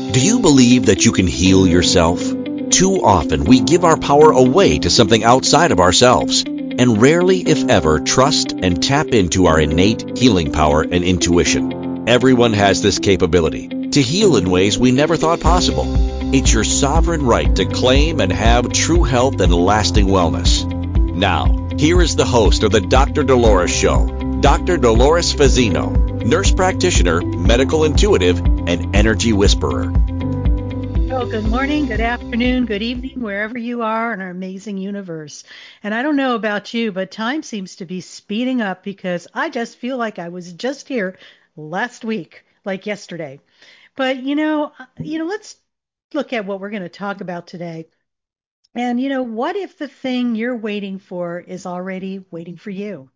Do you believe that you can heal yourself? Too often we give our power away to something outside of ourselves, and rarely, if ever, trust and tap into our innate healing power and intuition. Everyone has this capability to heal in ways we never thought possible. It's your sovereign right to claim and have true health and lasting wellness. Now, here is the host of the Dr. Dolores Show, Dr. Dolores Fazzino, nurse practitioner, medical intuitive, and energy whisperer. Well, good morning, good afternoon, good evening, wherever you are in our amazing universe. And I don't know about you, but time seems to be speeding up because I just feel like I was just here last week, like yesterday. But let's look at what we're going to talk about today. And what if the thing you're waiting for is already waiting for you?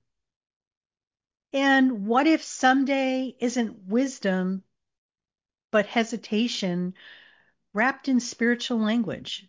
And what if someday isn't wisdom, but hesitation wrapped in spiritual language?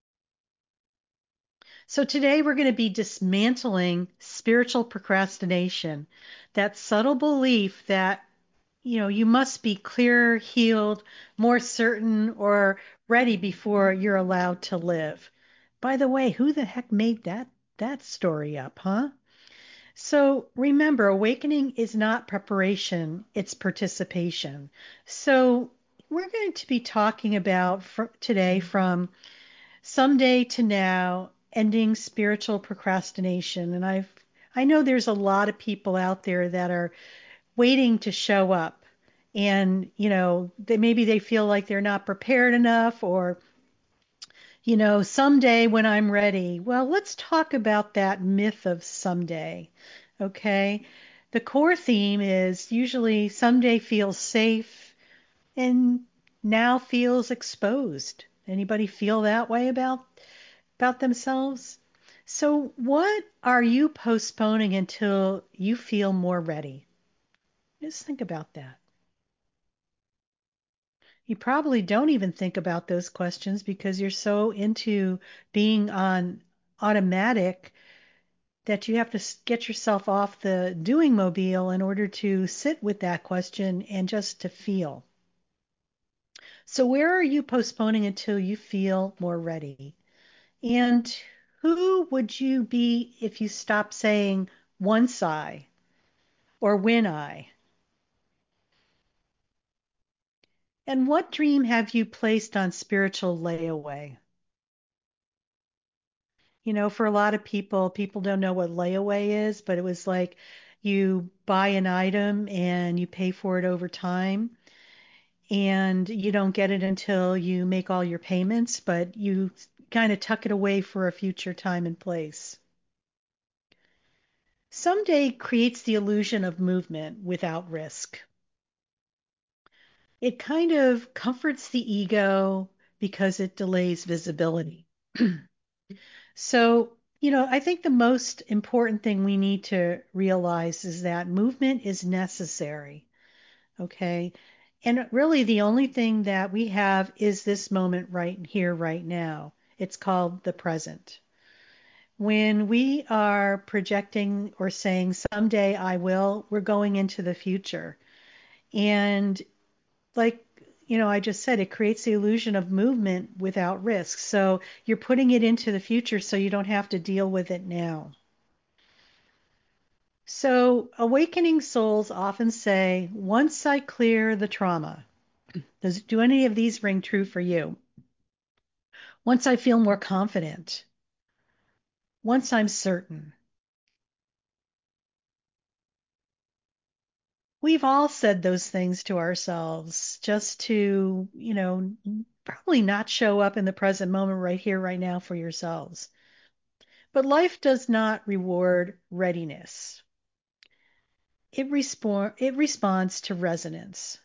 So today we're going to be dismantling spiritual procrastination, that subtle belief that, you must be clearer, healed, more certain, or ready before you're allowed to live. By the way, who the heck made that story up, huh? So remember, awakening is not preparation, it's participation. So we're going to be talking about today from someday to now, ending spiritual procrastination. And I know there's a lot of people out there that are waiting to show up. And, maybe they feel like they're not prepared enough or, someday when I'm ready. Well, let's talk about that myth of someday. Okay. The core theme is usually someday feels safe and now feels exposed. Anybody feel that way about themselves? So, what are you postponing until you feel more ready? Just think about that. You probably don't even think about those questions because you're so into being on automatic that you have to get yourself off the doing mobile in order to sit with that question and just to feel. So, where are you postponing until you feel more ready? And who would you be if you stopped saying once I or when I? And what dream have you placed on spiritual layaway? For a lot of people, people don't know what layaway is, but it was like you buy an item and you pay for it over time, and you don't get it until you make all your payments, but you kind of tuck it away for a future time and place. Someday creates the illusion of movement without risk. It kind of comforts the ego because it delays visibility. So, I think the most important thing we need to realize is that movement is necessary. Okay. And really, the only thing that we have is this moment right here, right now. It's called the present. When we are projecting or saying, someday I will, we're going into the future. And like I just said, it creates the illusion of movement without risk. So you're putting it into the future so you don't have to deal with it now. So awakening souls often say, once I clear the trauma, do any of these ring true for you? Once I feel more confident, once I'm certain. We've all said those things to ourselves just to, probably not show up in the present moment right here, right now for yourselves. But life does not reward readiness. It responds to resonance.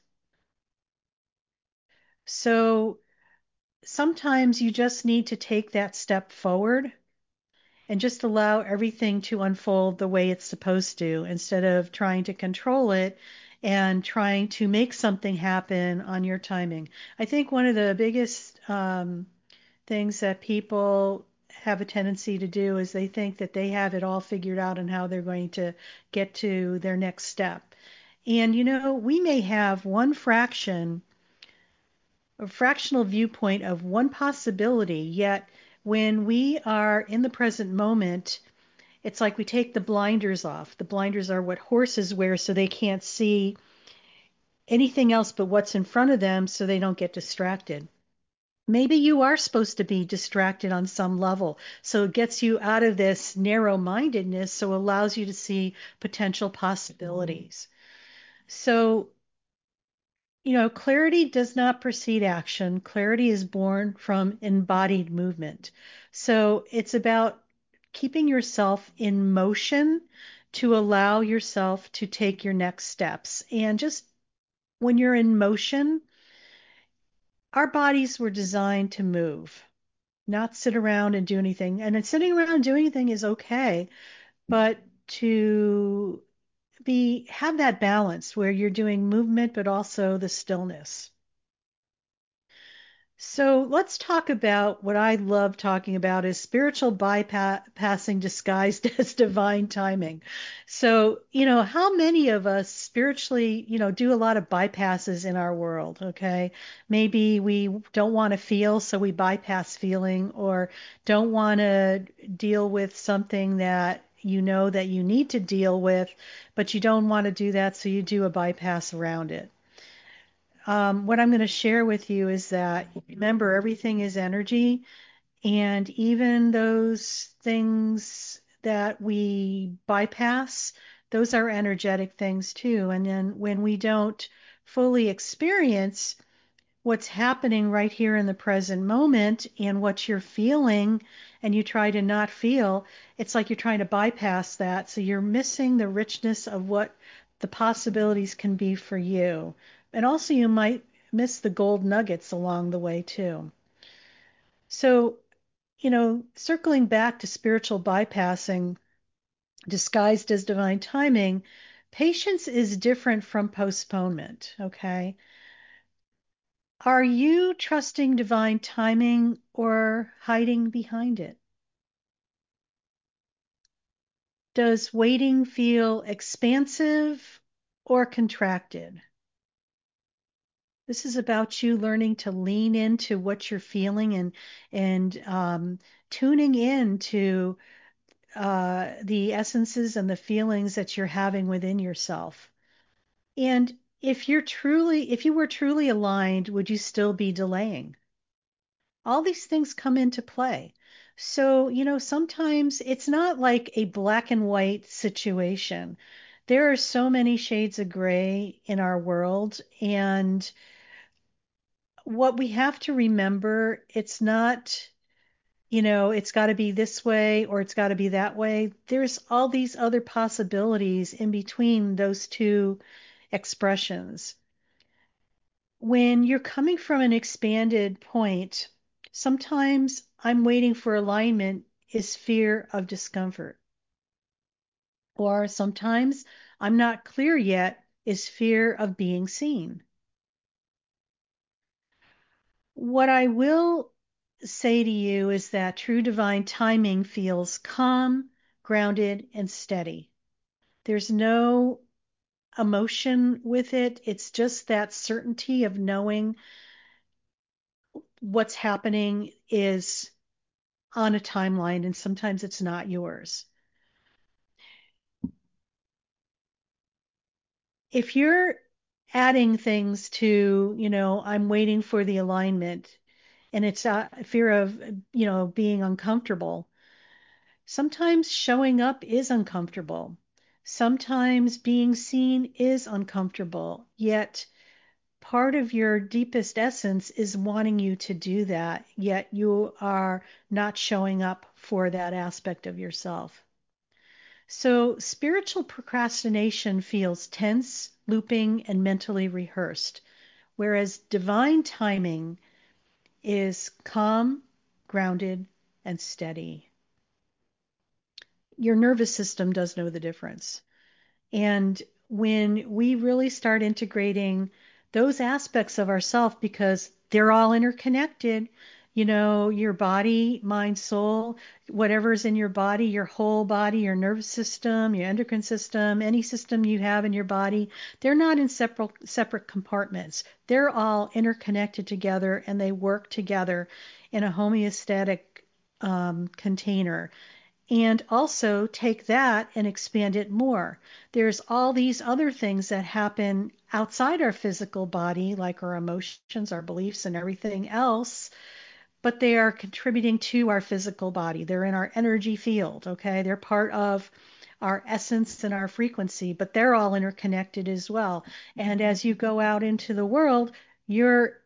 So sometimes you just need to take that step forward and just allow everything to unfold the way it's supposed to instead of trying to control it and trying to make something happen on your timing. I think one of the biggest things that people have a tendency to do is they think that they have it all figured out and how they're going to get to their next step. And we may have one fraction a fractional viewpoint of one possibility, yet when we are in the present moment, it's like we take the blinders off. The blinders are what horses wear so they can't see anything else but what's in front of them so they don't get distracted. Maybe you are supposed to be distracted on some level. So it gets you out of this narrow mindedness, so allows you to see potential possibilities. So, clarity does not precede action. Clarity is born from embodied movement. So it's about keeping yourself in motion to allow yourself to take your next steps. And just when you're in motion, our bodies were designed to move, not sit around and do anything. And then sitting around and doing anything is okay, but to be have that balance where you're doing movement but also the stillness. So let's talk about what I love talking about is spiritual bypassing disguised as divine timing. So, how many of us spiritually, do a lot of bypasses in our world, okay? Maybe we don't want to feel, so we bypass feeling, or don't want to deal with something that you know that you need to deal with, but you don't want to do that, so you do a bypass around it. What I'm going to share with you is that remember everything is energy, and even those things that we bypass, those are energetic things too. And then when we don't fully experience what's happening right here in the present moment and what you're feeling, and you try to not feel, it's like you're trying to bypass that. So you're missing the richness of what the possibilities can be for you. And also, you might miss the gold nuggets along the way, too. So, circling back to spiritual bypassing disguised as divine timing, patience is different from postponement, okay? Are you trusting divine timing or hiding behind it? Does waiting feel expansive or contracted? This is about you learning to lean into what you're feeling and tuning in to the essences and the feelings that you're having within yourself. And if you were truly aligned, would you still be delaying? All these things come into play. So, sometimes it's not like a black and white situation. There are so many shades of gray in our world. And what we have to remember, it's not, it's got to be this way or it's got to be that way. There's all these other possibilities in between those two expressions. When you're coming from an expanded point, sometimes I'm waiting for alignment is fear of discomfort. Or sometimes I'm not clear yet is fear of being seen. What I will say to you is that true divine timing feels calm, grounded, and steady. There's no emotion with it. It's just that certainty of knowing what's happening is on a timeline, and sometimes it's not yours. If you're adding things to, I'm waiting for the alignment, and it's a fear of, being uncomfortable. Sometimes showing up is uncomfortable. Sometimes being seen is uncomfortable. Yet part of your deepest essence is wanting you to do that, yet you are not showing up for that aspect of yourself. So spiritual procrastination feels tense, looping, and mentally rehearsed, whereas divine timing is calm, grounded, and steady. Your nervous system does know the difference. And when we really start integrating those aspects of ourself, because they're all interconnected, your body, mind, soul, whatever's in your body, your whole body, your nervous system, your endocrine system, any system you have in your body, they're not in separate compartments. They're all interconnected together and they work together in a homeostatic container. And also take that and expand it more. There's all these other things that happen outside our physical body, like our emotions, our beliefs, and everything else, but they are contributing to our physical body. They're in our energy field, okay? They're part of our essence and our frequency, but they're all interconnected as well. And as you go out into the world, you're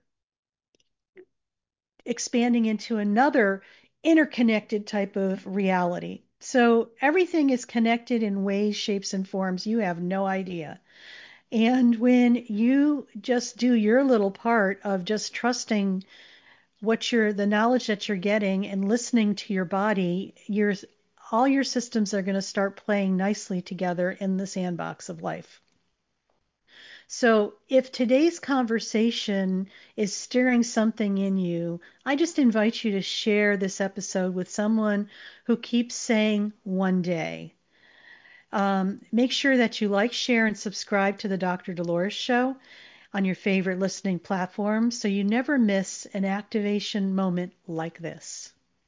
expanding into another interconnected type of reality. So everything is connected in ways, shapes, and forms you have no idea. And when you just do your little part of just trusting the knowledge that you're getting and listening to your body, all your systems are going to start playing nicely together in the sandbox of life. So, if today's conversation is stirring something in you, I just invite you to share this episode with someone who keeps saying one day. Make sure that you like, share, and subscribe to the Dr. Dolores Show on your favorite listening platform so you never miss an activation moment like this.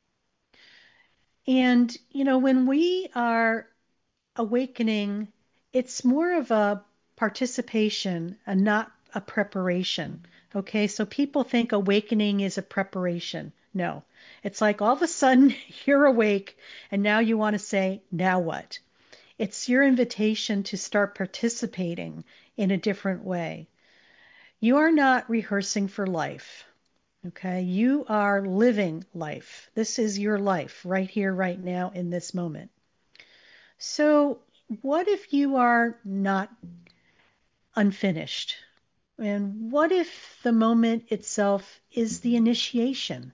And, when we are awakening, it's more of a participation and not a preparation. Okay, so people think awakening is a preparation. No, it's like all of a sudden you're awake and now you want to say, now what? It's your invitation to start participating in a different way. You are not rehearsing for life. Okay, you are living life. This is your life right here, right now, in this moment. So, what if you are not unfinished? And what if the moment itself is the initiation?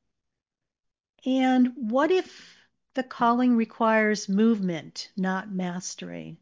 And what if the calling requires movement, not mastery?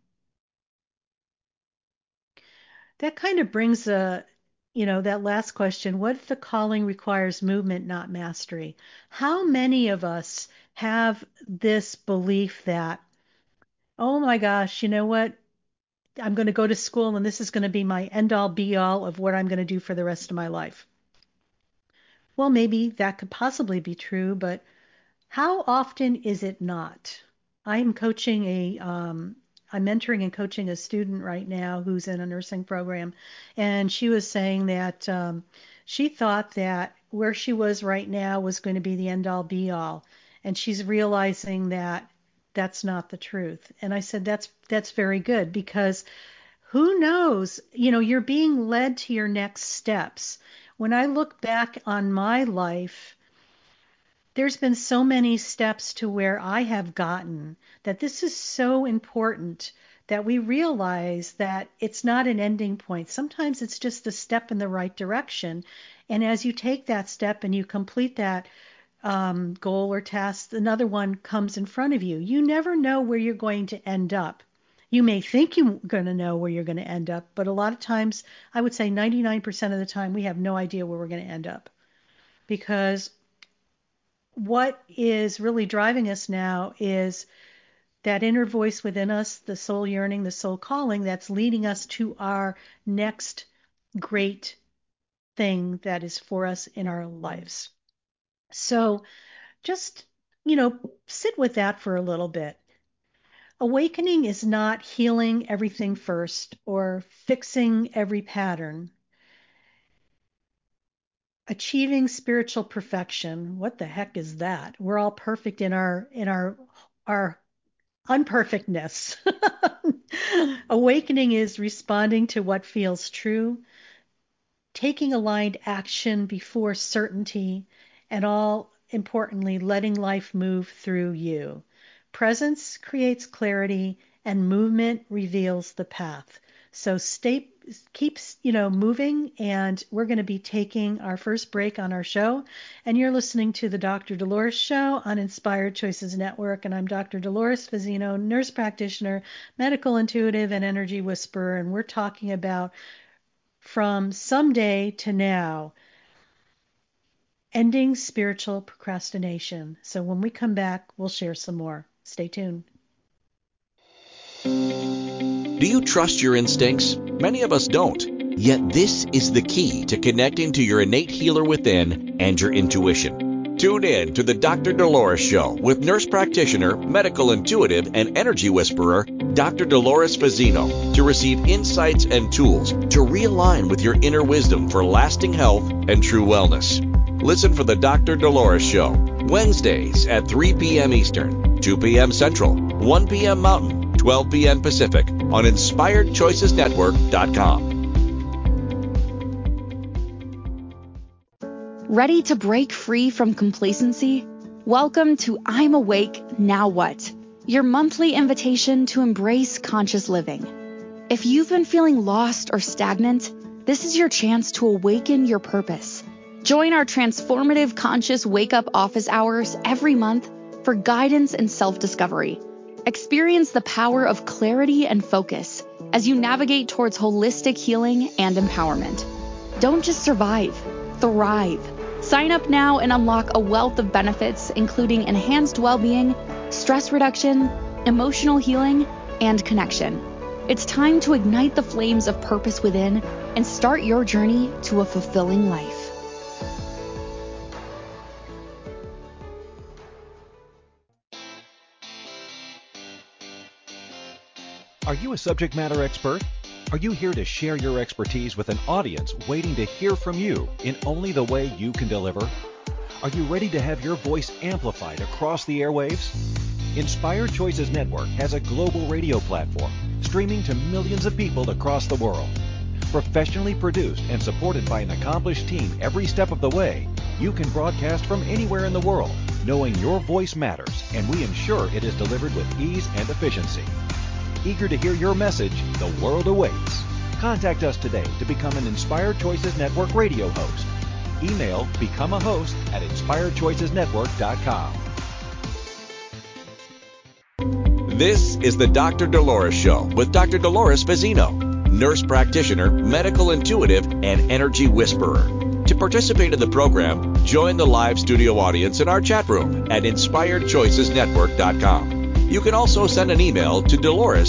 That kind of brings that last question. What if the calling requires movement, not mastery? How many of us have this belief that, oh my gosh, you know what? I'm going to go to school and this is going to be my end all be all of what I'm going to do for the rest of my life. Well, maybe that could possibly be true, but how often is it not? I'm coaching I'm mentoring and coaching a student right now who's in a nursing program, and she was saying that she thought that where she was right now was going to be the end all be all, and she's realizing that that's not the truth. And I said that's very good because who knows? You're being led to your next steps. When I look back on my life, there's been so many steps to where I have gotten that this is so important that we realize that it's not an ending point. Sometimes it's just a step in the right direction. And as you take that step and you complete that goal or task, another one comes in front of you. You never know where you're going to end up. You may think you're going to know where you're going to end up, but a lot of times, I would say 99% of the time, we have no idea where we're going to end up because what is really driving us now is that inner voice within us, the soul yearning, the soul calling, that's leading us to our next great thing that is for us in our lives. So just, sit with that for a little bit. Awakening is not healing everything first or fixing every pattern. Achieving spiritual perfection. What the heck is that? We're all perfect in our unperfectness. Awakening is responding to what feels true, taking aligned action before certainty, and all importantly, letting life move through you. Presence creates clarity, and movement reveals the path. So keeps moving, and we're going to be taking our first break on our show. And you're listening to the Dr. Dolores Show on Inspired Choices Network, and I'm Dr. Dolores Fazzino, nurse practitioner, medical intuitive, and energy whisperer, and we're talking about from someday to now. Ending Spiritual Procrastination. So when we come back, we'll share some more. Stay tuned. Do you trust your instincts? Many of us don't. Yet this is the key to connecting to your innate healer within and your intuition. Tune in to the Dr. Dolores Show with nurse practitioner, medical intuitive, and energy whisperer, Dr. Dolores Fazzino, to receive insights and tools to realign with your inner wisdom for lasting health and true wellness. Listen for the Dr. Dolores Show, Wednesdays at 3 p.m. Eastern, 2 p.m. Central, 1 p.m. Mountain, 12 p.m. Pacific on InspiredChoicesNetwork.com. Ready to break free from complacency? Welcome to I'm Awake, Now What? Your monthly invitation to embrace conscious living. If you've been feeling lost or stagnant, this is your chance to awaken your purpose. Join our transformative conscious wake-up office hours every month for guidance and self-discovery. Experience the power of clarity and focus as you navigate towards holistic healing and empowerment. Don't just survive, thrive. Sign up now and unlock a wealth of benefits, including enhanced well-being, stress reduction, emotional healing, and connection. It's time to ignite the flames of purpose within and start your journey to a fulfilling life. Are you a subject matter expert? Are you here to share your expertise with an audience waiting to hear from you in only the way you can deliver? Are you ready to have your voice amplified across the airwaves? Inspired Choices Network has a global radio platform streaming to millions of people across the world. Professionally produced and supported by an accomplished team every step of the way, you can broadcast from anywhere in the world, knowing your voice matters, and we ensure it is delivered with ease and efficiency. Eager to hear your message, the world awaits. Contact us today to become an Inspired Choices Network radio host. Email becomeahost@inspiredchoicesnetwork.com. This is the Dr. Dolores Show with Dr. Dolores Fazzino, nurse practitioner, medical intuitive, and energy whisperer. To participate in the program, join the live studio audience in our chat room at InspiredChoicesNetwork.com. You can also send an email to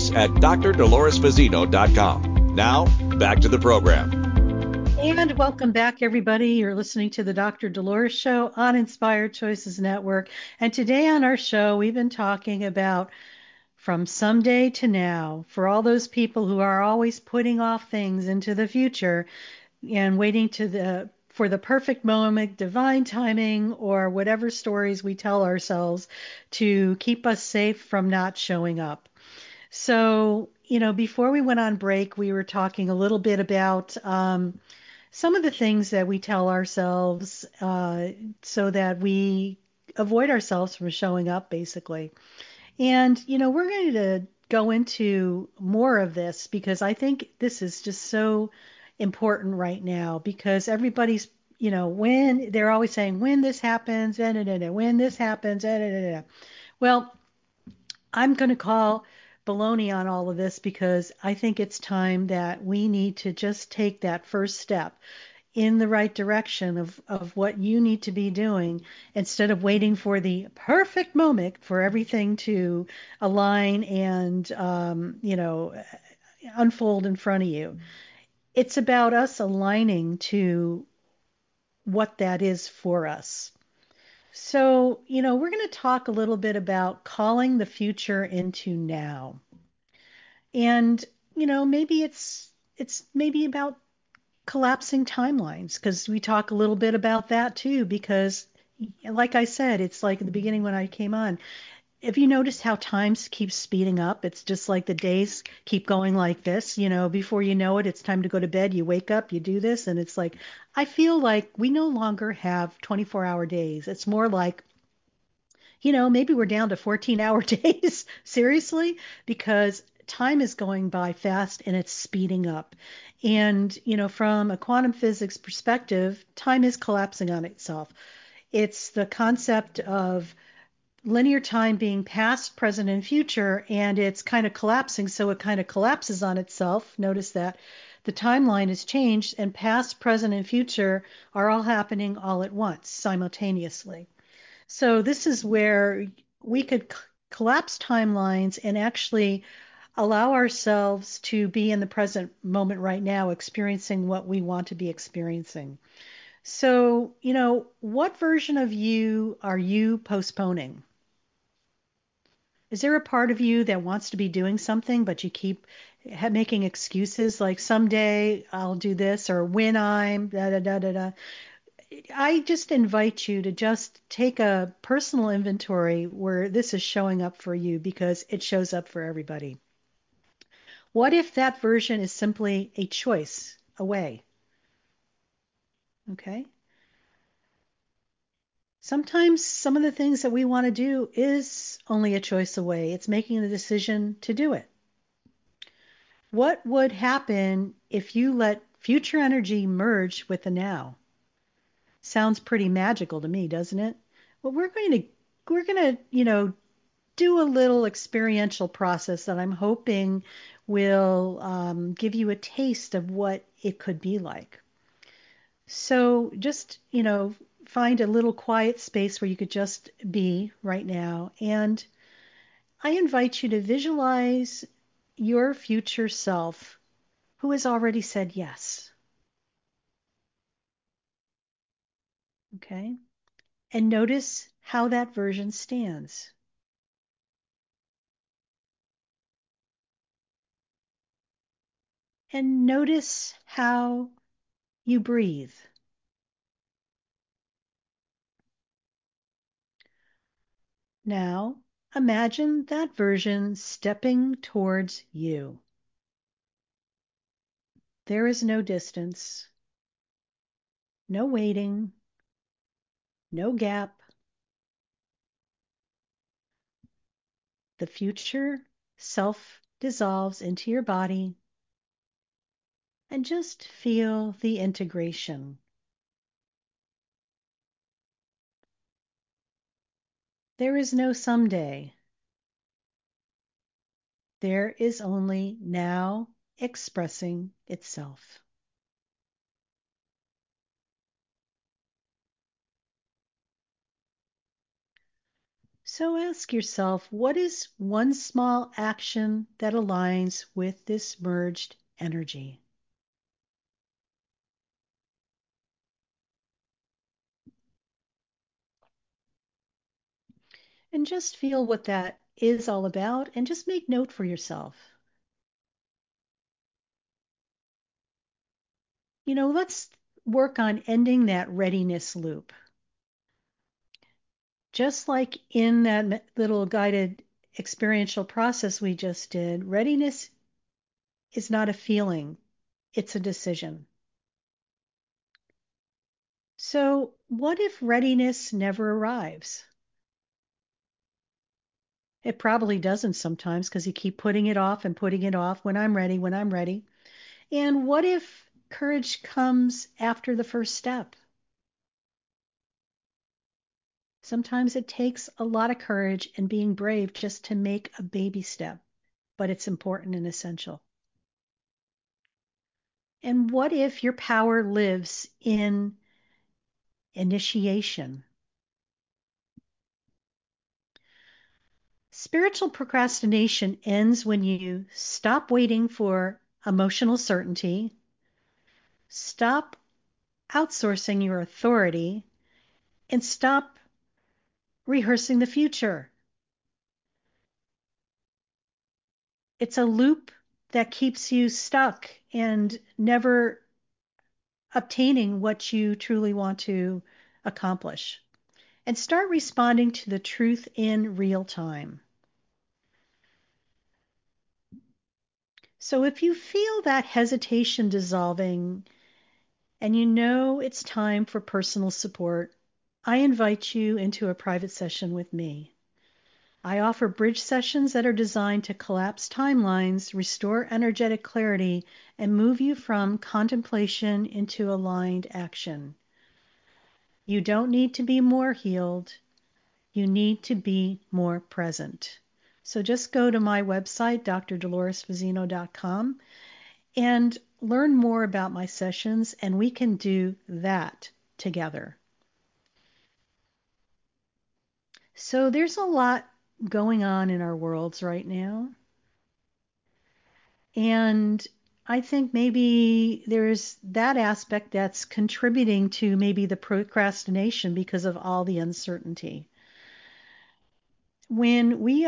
Dolores@drdoloresfazzino.com. Now, back to the program. And welcome back, everybody. You're listening to the Dr. Dolores Show on Inspired Choices Network. And today on our show, we've been talking about from someday to now, for all those people who are always putting off things into the future and waiting for the perfect moment, divine timing, or whatever stories we tell ourselves to keep us safe from not showing up. So, before we went on break, we were talking a little bit about some of the things that we tell ourselves so that we avoid ourselves from showing up, basically. And, we're going to go into more of this because I think this is just so important right now because everybody's, when they're always saying, when this happens, when this happens, well, I'm going to call baloney on all of this because I think it's time that we need to just take that first step in the right direction of what you need to be doing instead of waiting for the perfect moment for everything to align and, unfold in front of you. It's about us aligning to what that is for us. So, we're going to talk a little bit about calling the future into now. And, maybe it's maybe about collapsing timelines because we talk a little bit about that too because like I said, it's like at the beginning when I came on. Have you noticed how times keep speeding up? It's just like the days keep going like this. Before you know it, it's time to go to bed. You wake up, you do this, and it's like, I feel like we no longer have 24-hour days. It's more like, maybe we're down to 14-hour days, seriously, because time is going by fast and it's speeding up. And, from a quantum physics perspective, time is collapsing on itself. It's the concept of linear time being past, present, and future, and it's kind of collapsing, so it kind of collapses on itself. Notice that the timeline has changed and past, present, and future are all happening all at once, simultaneously. So this is where we could collapse timelines and actually allow ourselves to be in the present moment right now, experiencing what we want to be experiencing. So, what version of you are you postponing? Is there a part of you that wants to be doing something, but you keep making excuses like someday I'll do this or when I'm da da da da da? I just invite you to just take a personal inventory where this is showing up for you because it shows up for everybody. What if that version is simply a choice away? Okay. Sometimes some of the things that we want to do is only a choice away. It's making the decision to do it. What would happen if you let future energy merge with the now? Sounds pretty magical to me, doesn't it? Well, we're going to do a little experiential process that I'm hoping will give you a taste of what it could be like. So just, find a little quiet space where you could just be right now. And I invite you to visualize your future self who has already said yes. Okay. And notice how that version stands. And notice how you breathe. Now, imagine that version stepping towards you. There is no distance, no waiting, no gap. The future self dissolves into your body and just feel the integration. There is no someday. There is only now expressing itself. So ask yourself, what is one small action that aligns with this merged energy? And just feel what that is all about and just make note for yourself. Let's work on ending that readiness loop. Just like in that little guided experiential process we just did, readiness is not a feeling, it's a decision. So, what if readiness never arrives? It probably doesn't sometimes because you keep putting it off and putting it off. When I'm ready, when I'm ready. And what if courage comes after the first step? Sometimes it takes a lot of courage and being brave just to make a baby step, but it's important and essential. And what if your power lives in initiation? Spiritual procrastination ends when you stop waiting for emotional certainty, stop outsourcing your authority, and stop rehearsing the future. It's a loop that keeps you stuck and never obtaining what you truly want to accomplish. And start responding to the truth in real time. So if you feel that hesitation dissolving and you know it's time for personal support, I invite you into a private session with me. I offer bridge sessions that are designed to collapse timelines, restore energetic clarity, and move you from contemplation into aligned action. You don't need to be more healed. You need to be more present. So just go to my website, drdoloresfazzino.com, and learn more about my sessions, and we can do that together. So there's a lot going on in our worlds right now. And I think maybe there's that aspect that's contributing to maybe the procrastination because of all the uncertainty. When we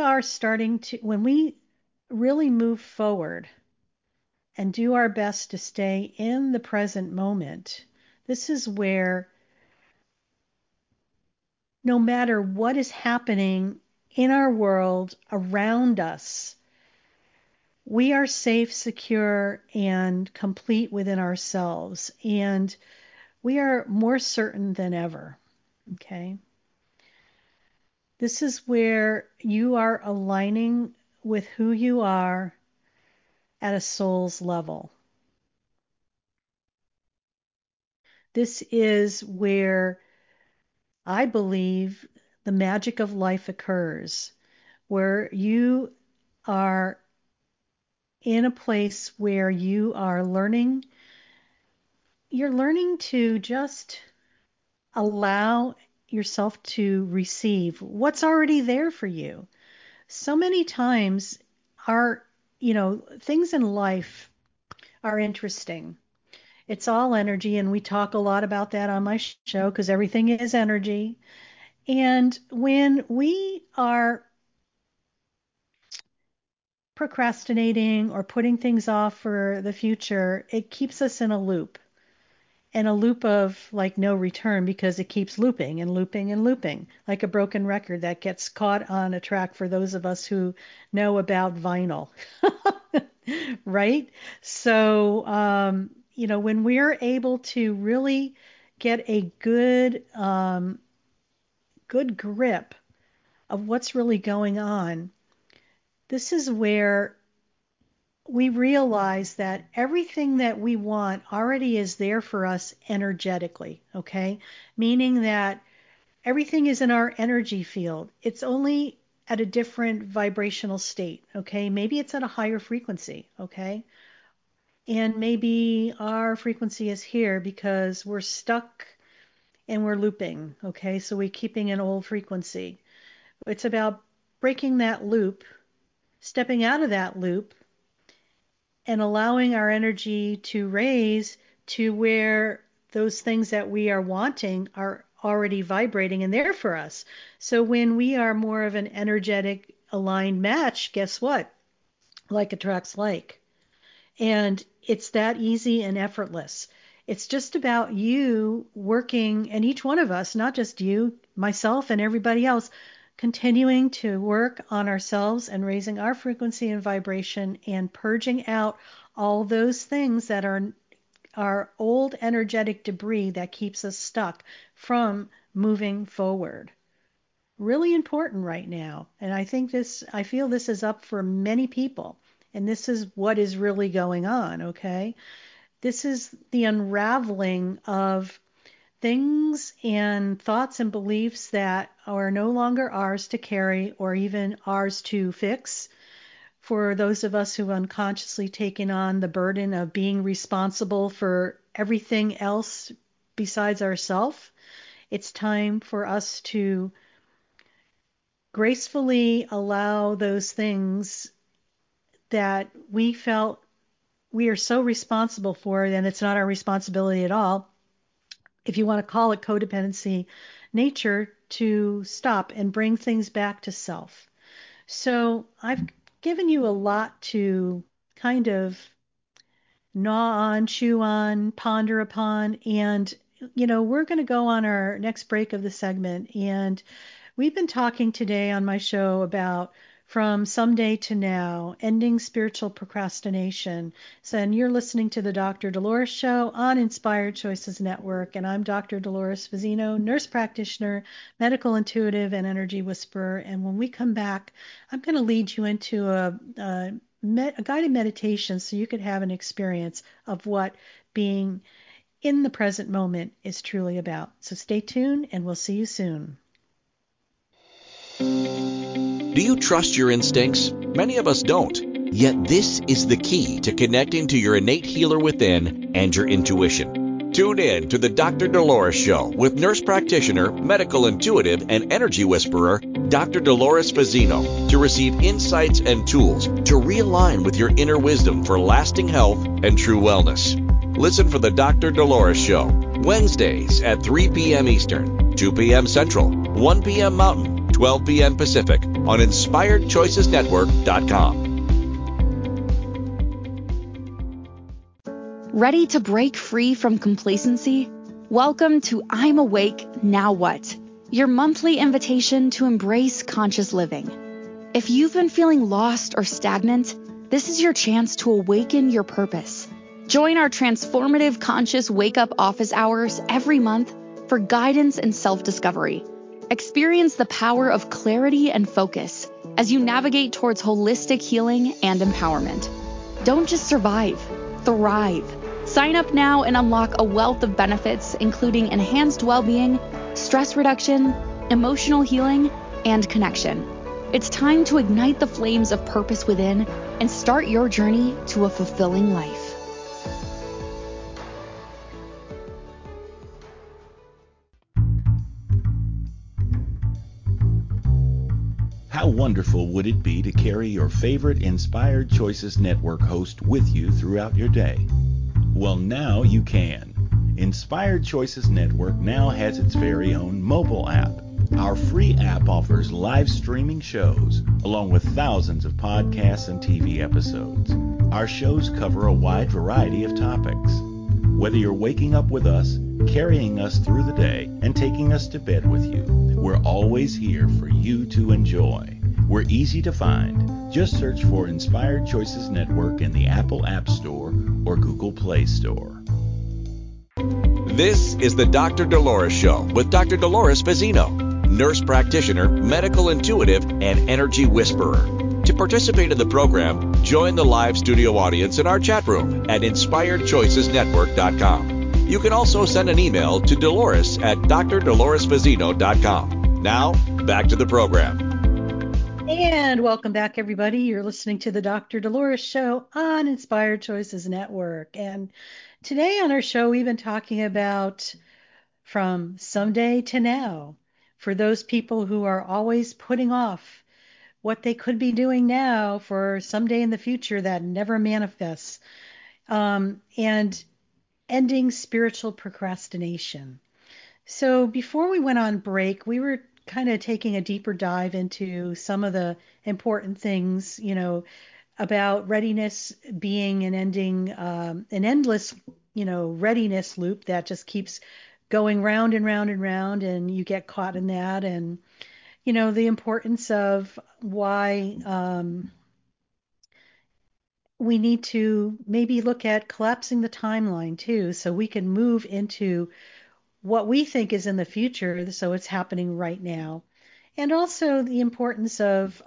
really move forward and do our best to stay in the present moment, this is where no matter what is happening in our world around us, we are safe, secure, and complete within ourselves. And we are more certain than ever. Okay. This is where you are aligning with who you are at a soul's level. This is where I believe the magic of life occurs, where you are in a place where you're learning to just allow yourself to receive what's already there for you. So many times things in life are interesting. It's all energy, and we talk a lot about that on my show because everything is energy. And when we are procrastinating or putting things off for the future, it keeps us in a loop. And a loop of like no return because it keeps looping and looping and looping like a broken record that gets caught on a track for those of us who know about vinyl. Right? So, when we're able to really get a good grip of what's really going on, this is where we realize that everything that we want already is there for us energetically, okay? Meaning that everything is in our energy field. It's only at a different vibrational state, okay? Maybe it's at a higher frequency, okay? And maybe our frequency is here because we're stuck and we're looping, okay? So we're keeping an old frequency. It's about breaking that loop, stepping out of that loop, and allowing our energy to raise to where those things that we are wanting are already vibrating and there for us. So when we are more of an energetic aligned match, guess what? Like attracts like. And it's that easy and effortless. It's just about you working, and each one of us, not just you, myself, and everybody else, continuing to work on ourselves and raising our frequency and vibration and purging out all those things that are our old energetic debris that keeps us stuck from moving forward. Really important right now. And I feel this is up for many people. And this is what is really going on, okay? This is the unraveling of things and thoughts and beliefs that are no longer ours to carry or even ours to fix. For those of us who have unconsciously taken on the burden of being responsible for everything else besides ourselves, it's time for us to gracefully allow those things that we felt we are so responsible for, and it's not our responsibility at all, if you want to call it codependency nature, to stop and bring things back to self. So I've given you a lot to kind of gnaw on, chew on, ponder upon, and we're going to go on our next break of the segment, and we've been talking today on my show about from someday to now, ending spiritual procrastination. So, and you're listening to the Dr. Dolores Show on Inspired Choices Network, and I'm Dr. Dolores Vizino, nurse practitioner, medical intuitive, and energy whisperer. And when we come back, I'm going to lead you into a guided meditation so you could have an experience of what being in the present moment is truly about. So stay tuned, and we'll see you soon. Do you trust your instincts? Many of us don't. Yet this is the key to connecting to your innate healer within and your intuition. Tune in to the Dr. Dolores Show with nurse practitioner, medical intuitive, and energy whisperer, Dr. Dolores Fazzino, to receive insights and tools to realign with your inner wisdom for lasting health and true wellness. Listen for the Dr. Dolores Show, Wednesdays at 3 p.m. Eastern, 2 p.m. Central, 1 p.m. Mountain, 12 p.m. Pacific on InspiredChoicesNetwork.com. Ready to break free from complacency? Welcome to I'm Awake, Now What? Your monthly invitation to embrace conscious living. If you've been feeling lost or stagnant, this is your chance to awaken your purpose. Join our transformative conscious wake-up office hours every month for guidance and self-discovery. Experience the power of clarity and focus as you navigate towards holistic healing and empowerment. Don't just survive, thrive. Sign up now and unlock a wealth of benefits, including enhanced well-being, stress reduction, emotional healing, and connection. It's time to ignite the flames of purpose within and start your journey to a fulfilling life. How wonderful would it be to carry your favorite Inspired Choices Network host with you throughout your day? Well, now you can. Inspired Choices Network now has its very own mobile app. Our free app offers live streaming shows, along with thousands of podcasts and TV episodes. Our shows cover a wide variety of topics. Whether you're waking up with us, carrying us through the day, and taking us to bed with you, we're always here for you to enjoy. We're easy to find. Just search for Inspired Choices Network in the Apple App Store or Google Play Store. This is the Dr. Dolores Show with Dr. Dolores Fazzino, nurse practitioner, medical intuitive, and energy whisperer. To participate in the program, join the live studio audience in our chat room at InspiredChoicesNetwork.com. You can also send an email to Dolores at drdoloresfazzino.com. Now, back to the program. And welcome back, everybody. You're listening to the Dr. Dolores Show on Inspired Choices Network. And today on our show, we've been talking about from someday to now, for those people who are always putting off what they could be doing now for someday in the future that never manifests, and ending spiritual procrastination. So before we went on break, we were kind of taking a deeper dive into some of the important things, about readiness being an endless, readiness loop that just keeps going round and round and round, and you get caught in that, and the importance of why we need to maybe look at collapsing the timeline too, so we can move into what we think is in the future, so it's happening right now. And also the importance of,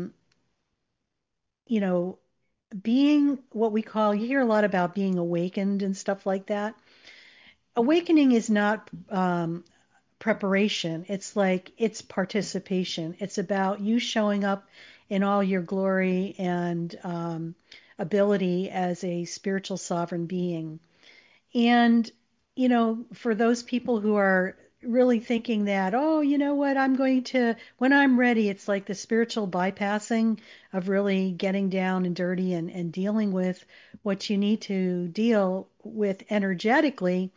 being what we call, you hear a lot about being awakened and stuff like that. Awakening is not preparation. It's participation. It's about you showing up in all your glory and ability as a spiritual sovereign being. And, for those people who are really thinking that, oh, you know what, when I'm ready, it's like the spiritual bypassing of really getting down and dirty and dealing with what you need to deal with energetically.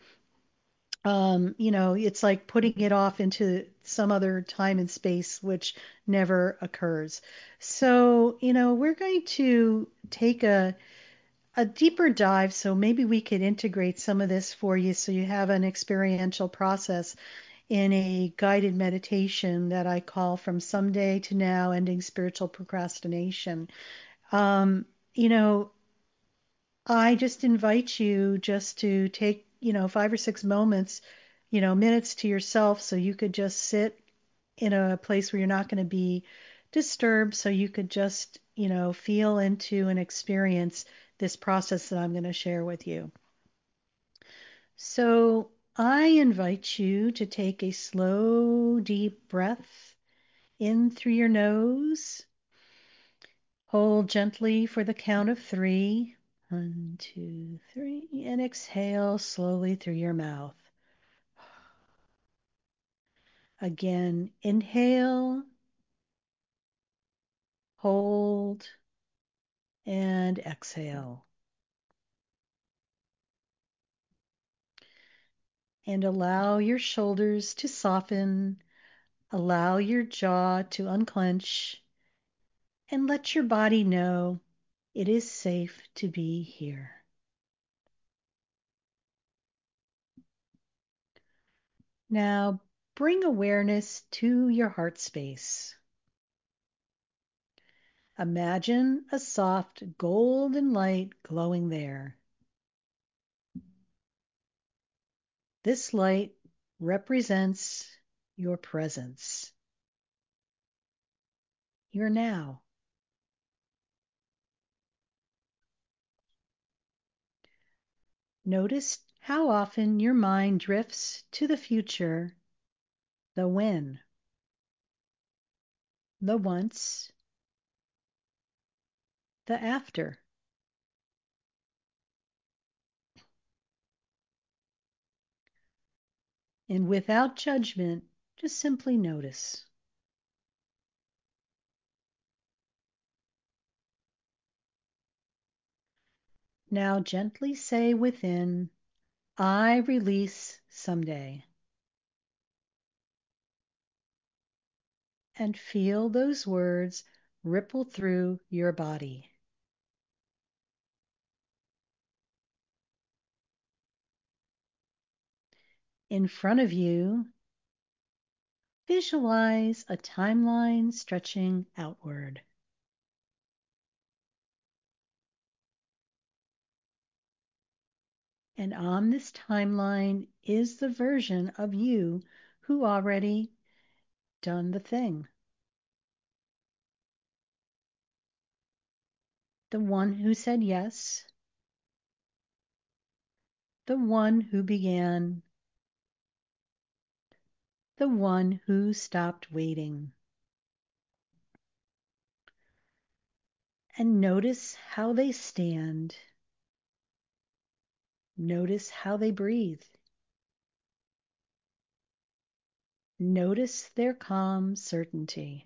It's like putting it off into some other time and space, which never occurs. So, we're going to take a deeper dive, so maybe we could integrate some of this for you so you have an experiential process in a guided meditation that I call From Someday to Now, Ending Spiritual Procrastination. Um, you know, I just invite you just to take, 5 or 6 moments, minutes to yourself, so you could just sit in a place where you're not going to be disturbed, so you could just, feel into and experience this process that I'm going to share with you. So I invite you to take a slow, deep breath in through your nose, Hold gently for the count of 3. 1, 2, 3, and exhale slowly through your mouth. Again, inhale, hold, and exhale. And allow your shoulders to soften, allow your jaw to unclench, and let your body know it is safe to be here. Now bring awareness to your heart space. Imagine a soft golden light glowing there. This light represents your presence, your now. Notice how often your mind drifts to the future, the when, the once, the after. And without judgment, just simply notice. Now gently say within, I release someday. And feel those words ripple through your body. In front of you, visualize a timeline stretching outward. And on this timeline is the version of you who already done the thing. The one who said yes, the one who began, the one who stopped waiting. And notice how they stand. Notice how they breathe. Notice their calm certainty.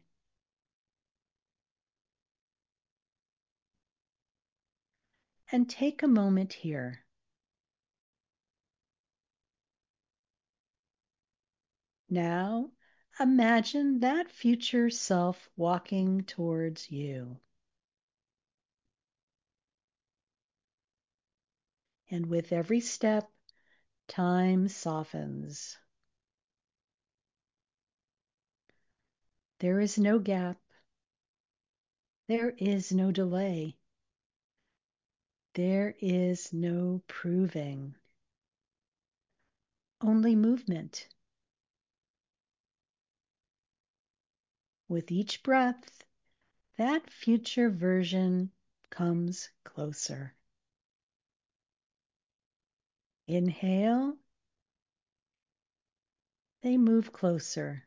And take a moment here. Now, imagine that future self walking towards you. And with every step, time softens. There is no gap. There is no delay. There is no proving. Only movement. With each breath, that future version comes closer. Inhale. They move closer.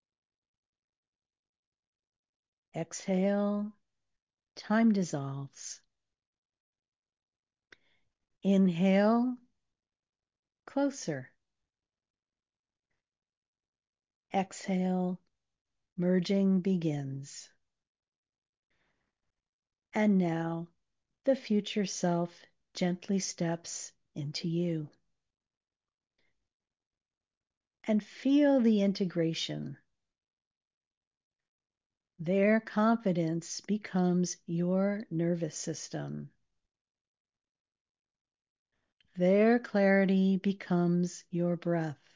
Exhale. Time dissolves. Inhale. Closer. Exhale. Merging begins. And now the future self gently steps into you. And feel the integration. Their confidence becomes your nervous system. Their clarity becomes your breath.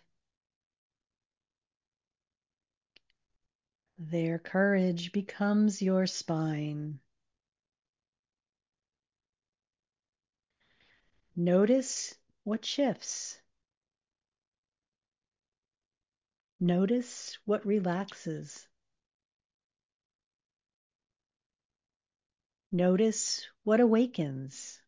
Their courage becomes your spine. Notice what shifts. Notice what relaxes. Notice what awakens.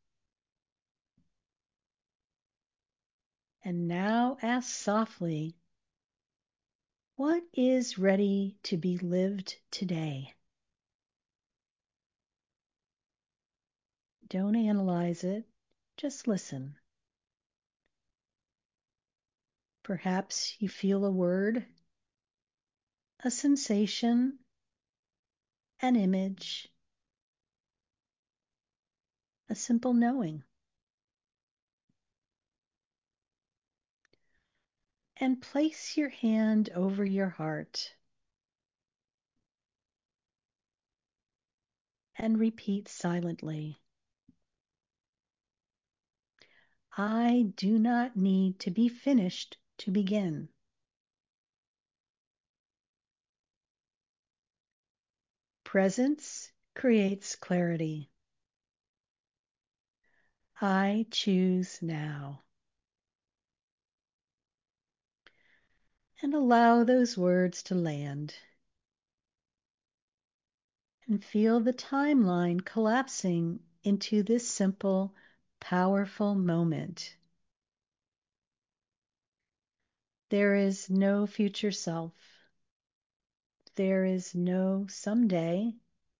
And now ask softly, what is ready to be lived today? Don't analyze it, just listen. Perhaps you feel a word, a sensation, an image, a simple knowing. And place your hand over your heart and repeat silently. I do not need to be finished to begin. Presence creates clarity. I choose now. And allow those words to land. And feel the timeline collapsing into this simple, powerful moment. There is no future self. There is no someday.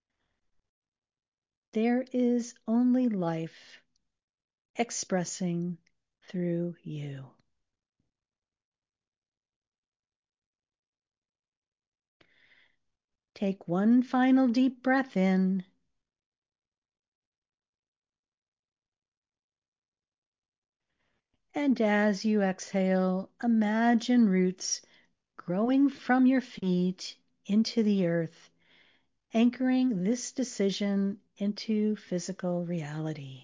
There is only life expressing through you. Take one final deep breath in. And as you exhale, imagine roots growing from your feet into the earth, anchoring this decision into physical reality.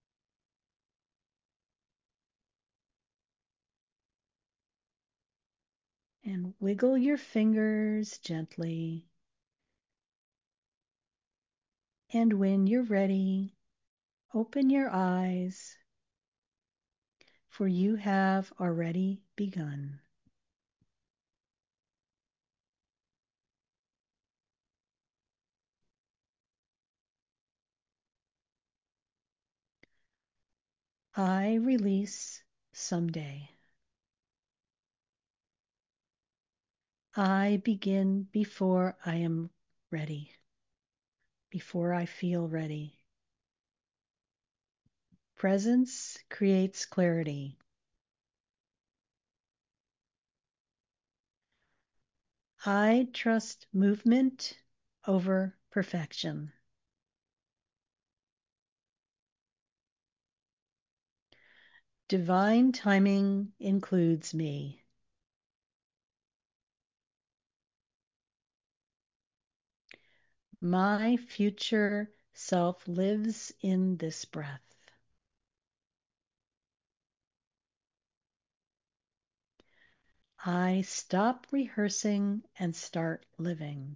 And wiggle your fingers gently. And when you're ready, open your eyes, for you have already begun. I release someday. I begin before I am ready, before I feel ready. Presence creates clarity. I trust movement over perfection. Divine timing includes me. My future self lives in this breath. I stop rehearsing and start living.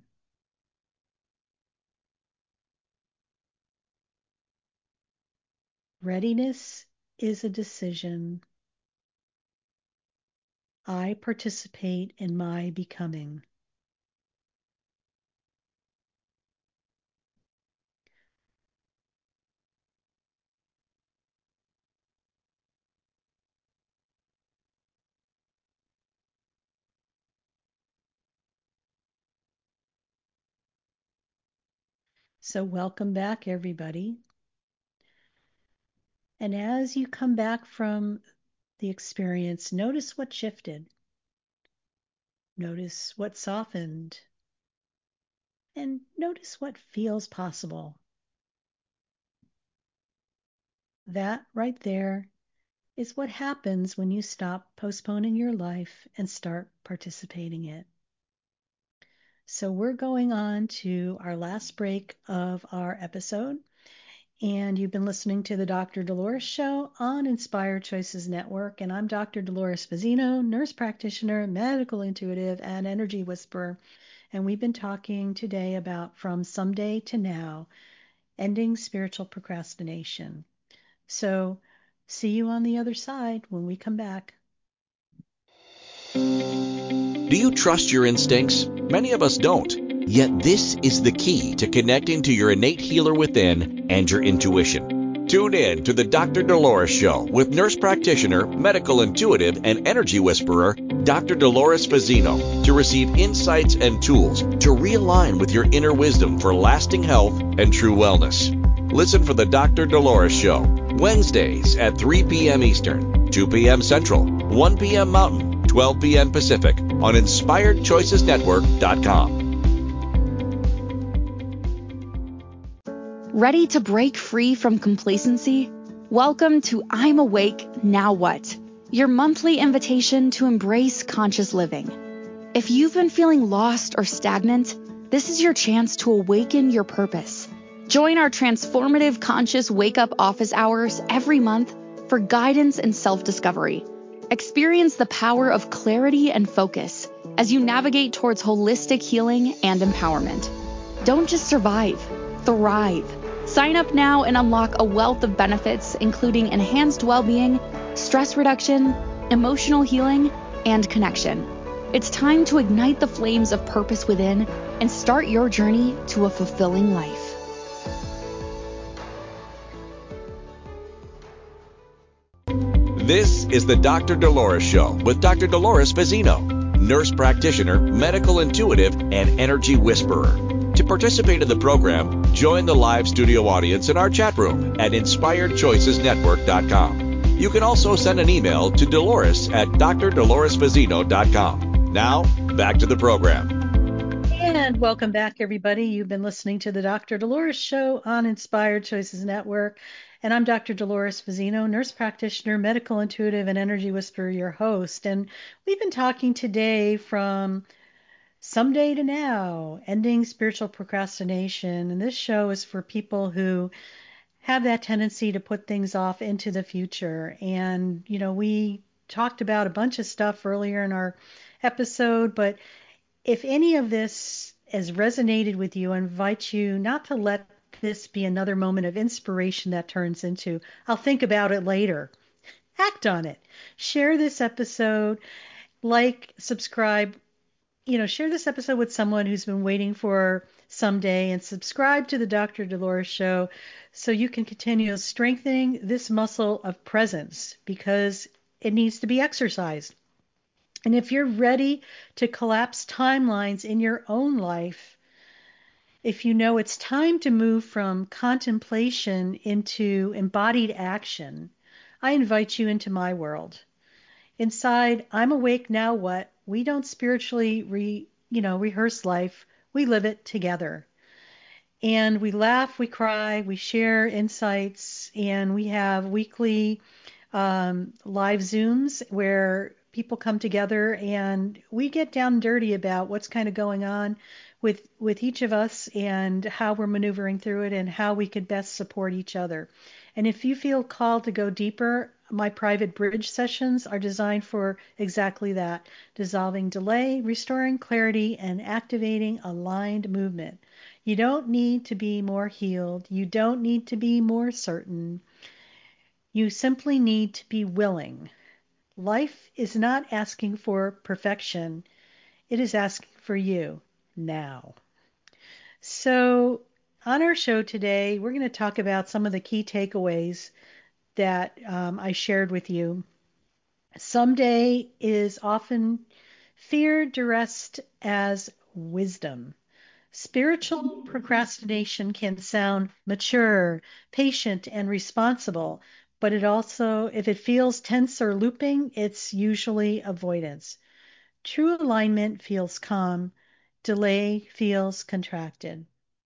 Readiness is a decision. I participate in my becoming. So welcome back, everybody. And as you come back from the experience, notice what shifted. Notice what softened. And notice what feels possible. That right there is what happens when you stop postponing your life and start participating in it. So we're going on to our last break of our episode. And you've been listening to the Dr. Dolores Show on Inspired Choices Network. And I'm Dr. Dolores Fazzino, nurse practitioner, medical intuitive, and energy whisperer. And we've been talking today about from someday to now, ending spiritual procrastination. So see you on the other side when we come back. Do you trust your instincts? Many of us don't. Yet this is the key to connecting to your innate healer within and your intuition. Tune in to the Dr. Dolores Show with nurse practitioner, medical intuitive, and energy whisperer, Dr. Dolores Fazzino, to receive insights and tools to realign with your inner wisdom for lasting health and true wellness. Listen for the Dr. Dolores Show, Wednesdays at 3 p.m. Eastern, 2 p.m. Central, 1 p.m. Mountain, 12 p.m. Pacific on InspiredChoicesNetwork.com. Ready to break free from complacency? Welcome to I'm Awake, Now What? Your monthly invitation to embrace conscious living. If you've been feeling lost or stagnant, this is your chance to awaken your purpose. Join our transformative conscious wake-up office hours every month for guidance and self-discovery. Experience the power of clarity and focus as you navigate towards holistic healing and empowerment. Don't just survive, thrive. Sign up now and unlock a wealth of benefits, including enhanced well-being, stress reduction, emotional healing, and connection. It's time to ignite the flames of purpose within and start your journey to a fulfilling life. This is the Dr. Dolores Show with Dr. Dolores Fazzino, nurse practitioner, medical intuitive, and energy whisperer. To participate in the program, join the live studio audience in our chat room at InspiredChoicesNetwork.com. You can also send an email to Dolores at drdoloresfazzino.com. Now, back to the program. And welcome back, everybody. You've been listening to the Dr. Dolores Show on Inspired Choices Network. And I'm Dr. Dolores Fazzino, nurse practitioner, medical intuitive, and energy whisperer, your host. And we've been talking today from someday to now, ending spiritual procrastination. And this show is for people who have that tendency to put things off into the future. And, we talked about a bunch of stuff earlier in our episode, but if any of this has resonated with you, I invite you not to let this be another moment of inspiration that turns into, I'll think about it later. Act on it. Share this episode, subscribe, share this episode with someone who's been waiting for someday, and subscribe to the Dr. Dolores Show so you can continue strengthening this muscle of presence, because it needs to be exercised. And if you're ready to collapse timelines in your own life, if you know it's time to move from contemplation into embodied action, I invite you into my world. Inside I'm Awake, Now What? We don't spiritually rehearse life. We live it together. And we laugh, we cry, we share insights, and we have weekly live Zooms where people come together and we get down and dirty about what's kind of going on with each of us and how we're maneuvering through it and how we could best support each other. And if you feel called to go deeper, my private bridge sessions are designed for exactly that: dissolving delay, restoring clarity, and activating aligned movement. You don't need to be more healed. You don't need to be more certain. You simply need to be willing. Life is not asking for perfection. It is asking for you now. So on our show today, we're going to talk about some of the key takeaways that I shared with you. Someday is often feared dressed as wisdom. Spiritual procrastination can sound mature, patient, and responsible, but if it feels tense or looping, it's usually avoidance. True alignment feels calm. Delay feels contracted.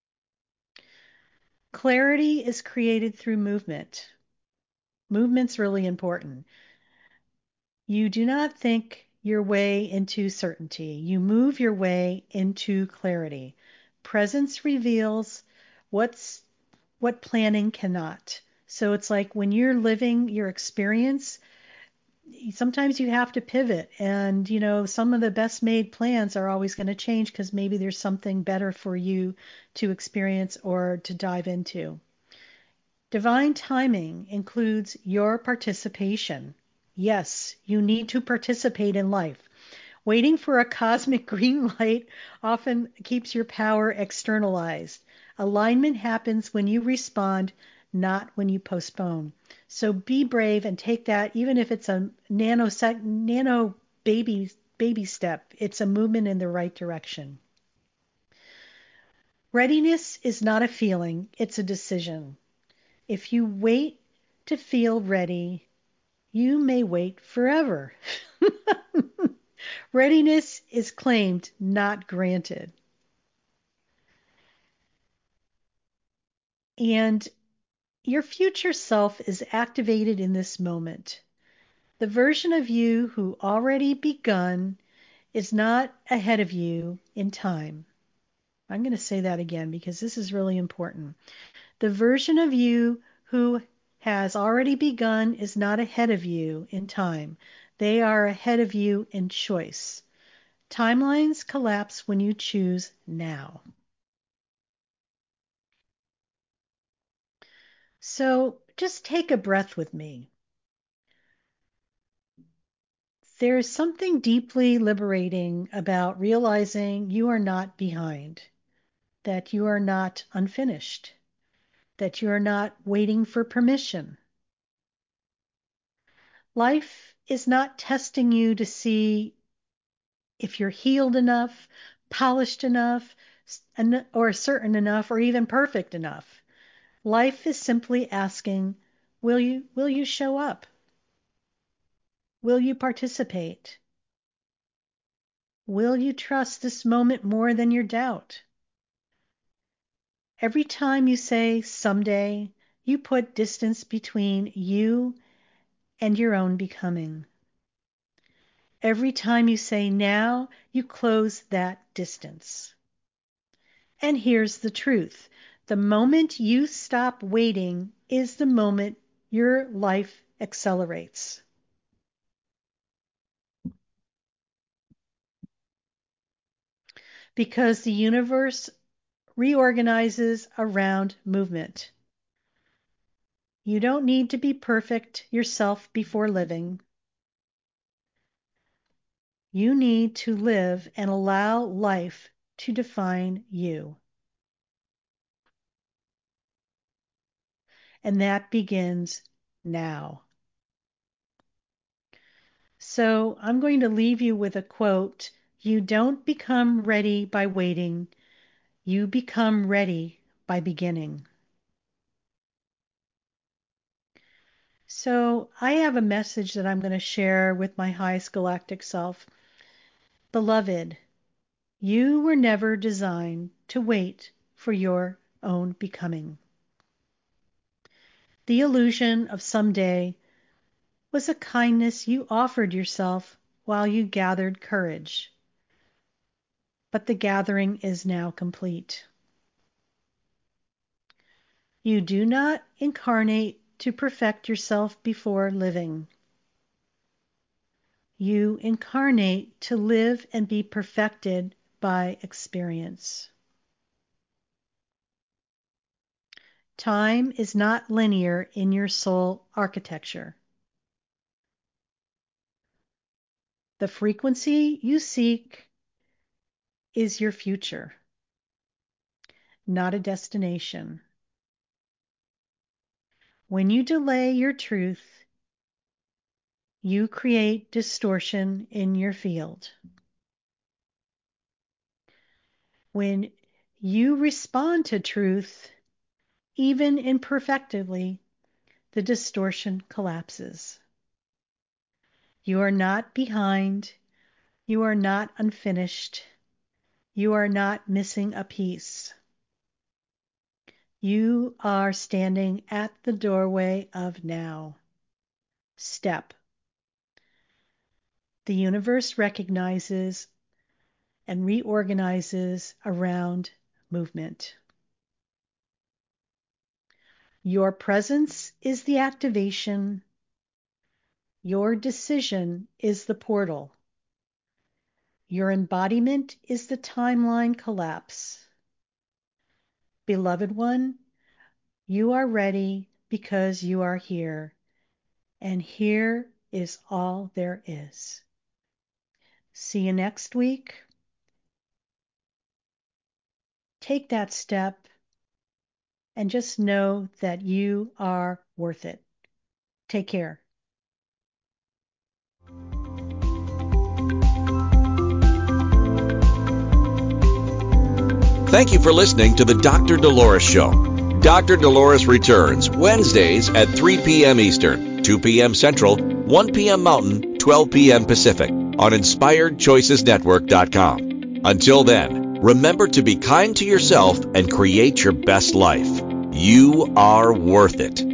Clarity is created through movement. Movement's really important. You do not think your way into certainty. You move your way into clarity. Presence reveals what planning cannot. So it's like when you're living your experience, sometimes you have to pivot, and some of the best made plans are always going to change because maybe there's something better for you to experience or to dive into. Divine timing includes your participation. Yes, you need to participate in life. Waiting for a cosmic green light often keeps your power externalized. Alignment happens when you respond, not when you postpone. So be brave and take that, even if it's a nano baby step. It's a movement in the right direction. Readiness is not a feeling, it's a decision. If you wait to feel ready, you may wait forever. Readiness is claimed, not granted. And your future self is activated in this moment. The version of you who already begun is not ahead of you in time. I'm going to say that again because this is really important. The version of you who has already begun is not ahead of you in time. They are ahead of you in choice. Timelines collapse when you choose now. So just take a breath with me. There is something deeply liberating about realizing you are not behind, that you are not unfinished, that you are not waiting for permission. Life is not testing you to see if you're healed enough, polished enough, or certain enough, or even perfect enough. Life is simply asking, will you show up? Will you participate? Will you trust this moment more than your doubt? Every time you say someday, you put distance between you and your own becoming. Every time you say now, you close that distance. And here's the truth. The moment you stop waiting is the moment your life accelerates. Because the universe reorganizes around movement. You don't need to be perfect yourself before living. You need to live and allow life to define you. And that begins now. So I'm going to leave you with a quote. You don't become ready by waiting. You become ready by beginning. So I have a message that I'm going to share with my highest galactic self. Beloved, you were never designed to wait for your own becoming. The illusion of someday was a kindness you offered yourself while you gathered courage. But the gathering is now complete. You do not incarnate to perfect yourself before living. You incarnate to live and be perfected by experience. Time is not linear in your soul architecture. The frequency you seek is your future, not a destination. When you delay your truth, you create distortion in your field. When you respond to truth, even imperfectly, the distortion collapses. You are not behind. You are not unfinished. You are not missing a piece. You are standing at the doorway of now. Step. The universe recognizes and reorganizes around movement. Your presence is the activation. Your decision is the portal. Your embodiment is the timeline collapse. Beloved one, you are ready because you are here, and here is all there is. See you next week. Take that step and just know that you are worth it. Take care. Thank you for listening to The Dr. Dolores Show. Dr. Dolores returns Wednesdays at 3 p.m. Eastern, 2 p.m. Central, 1 p.m. Mountain, 12 p.m. Pacific on InspiredChoicesNetwork.com. Until then, remember to be kind to yourself and create your best life. You are worth it.